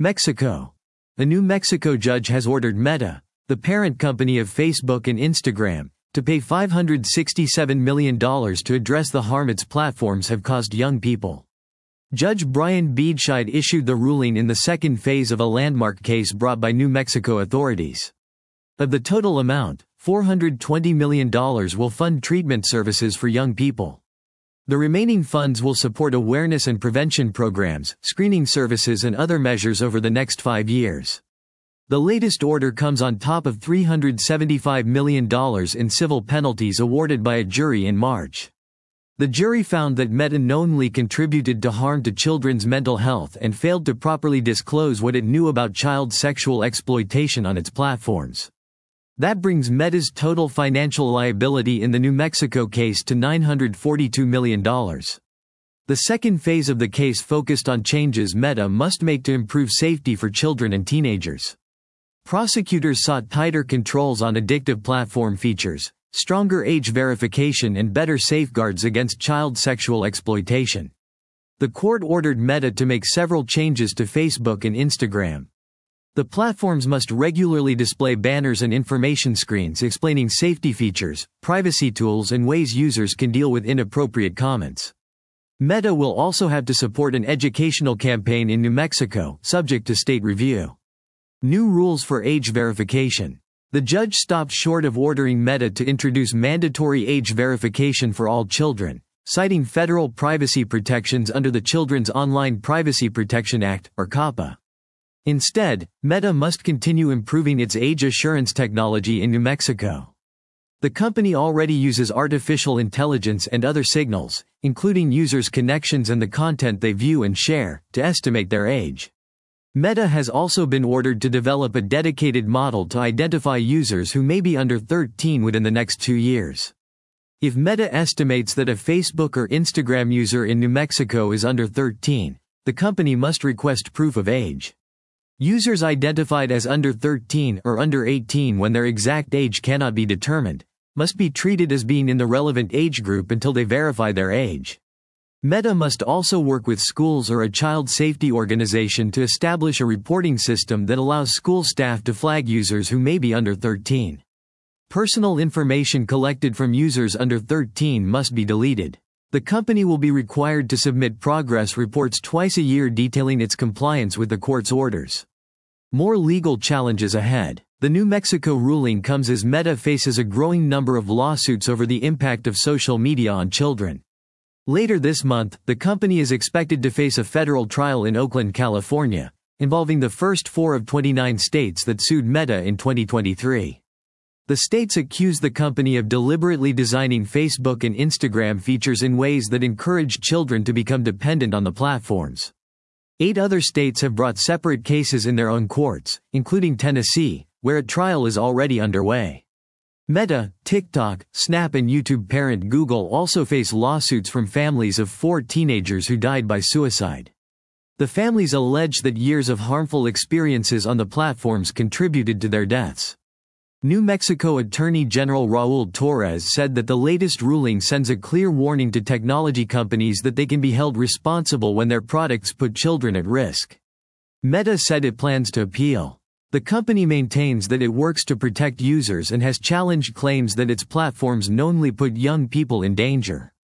Mexico. A New Mexico judge has ordered Meta, the parent company of Facebook and Instagram, to pay $567 million to address the harm its platforms have caused young people. Judge Brian Beedscheid issued the ruling in the second phase of a landmark case brought by New Mexico authorities. Of the total amount, $420 million will fund treatment services for young people. The remaining funds will support awareness and prevention programs, screening services and other measures over the next 5 years. The latest order comes on top of $375 million in civil penalties awarded by a jury in March. The jury found that Meta knowingly contributed to harm to children's mental health and failed to properly disclose what it knew about child sexual exploitation on its platforms. That brings Meta's total financial liability in the New Mexico case to $942 million. The second phase of the case focused on changes Meta must make to improve safety for children and teenagers. Prosecutors sought tighter controls on addictive platform features, stronger age verification and better safeguards against child sexual exploitation. The court ordered Meta to make several changes to Facebook and Instagram. The platforms must regularly display banners and information screens explaining safety features, privacy tools and ways users can deal with inappropriate comments. Meta will also have to support an educational campaign in New Mexico, subject to state review. New rules for age verification. The judge stopped short of ordering Meta to introduce mandatory age verification for all children, citing federal privacy protections under the Children's Online Privacy Protection Act, or COPPA. Instead, Meta must continue improving its age assurance technology in New Mexico. The company already uses artificial intelligence and other signals, including users' connections and the content they view and share, to estimate their age. Meta has also been ordered to develop a dedicated model to identify users who may be under 13 within the next 2 years. If Meta estimates that a Facebook or Instagram user in New Mexico is under 13, the company must request proof of age. Users identified as under 13 or under 18 when their exact age cannot be determined, must be treated as being in the relevant age group until they verify their age. Meta must also work with schools or a child safety organization to establish a reporting system that allows school staff to flag users who may be under 13. Personal information collected from users under 13 must be deleted. The company will be required to submit progress reports twice a year detailing its compliance with the court's orders. More legal challenges ahead. The New Mexico ruling comes as Meta faces a growing number of lawsuits over the impact of social media on children. Later this month, the company is expected to face a federal trial in Oakland, California, involving the first 4 of 29 states that sued Meta in 2023. The states accuse the company of deliberately designing Facebook and Instagram features in ways that encourage children to become dependent on the platforms. 8 other states have brought separate cases in their own courts, including Tennessee, where a trial is already underway. Meta, TikTok, Snap and YouTube parent Google also face lawsuits from families of 4 teenagers who died by suicide. The families allege that years of harmful experiences on the platforms contributed to their deaths. New Mexico Attorney General Raul Torres said that the latest ruling sends a clear warning to technology companies that they can be held responsible when their products put children at risk. Meta said it plans to appeal. The company maintains that it works to protect users and has challenged claims that its platforms knowingly put young people in danger.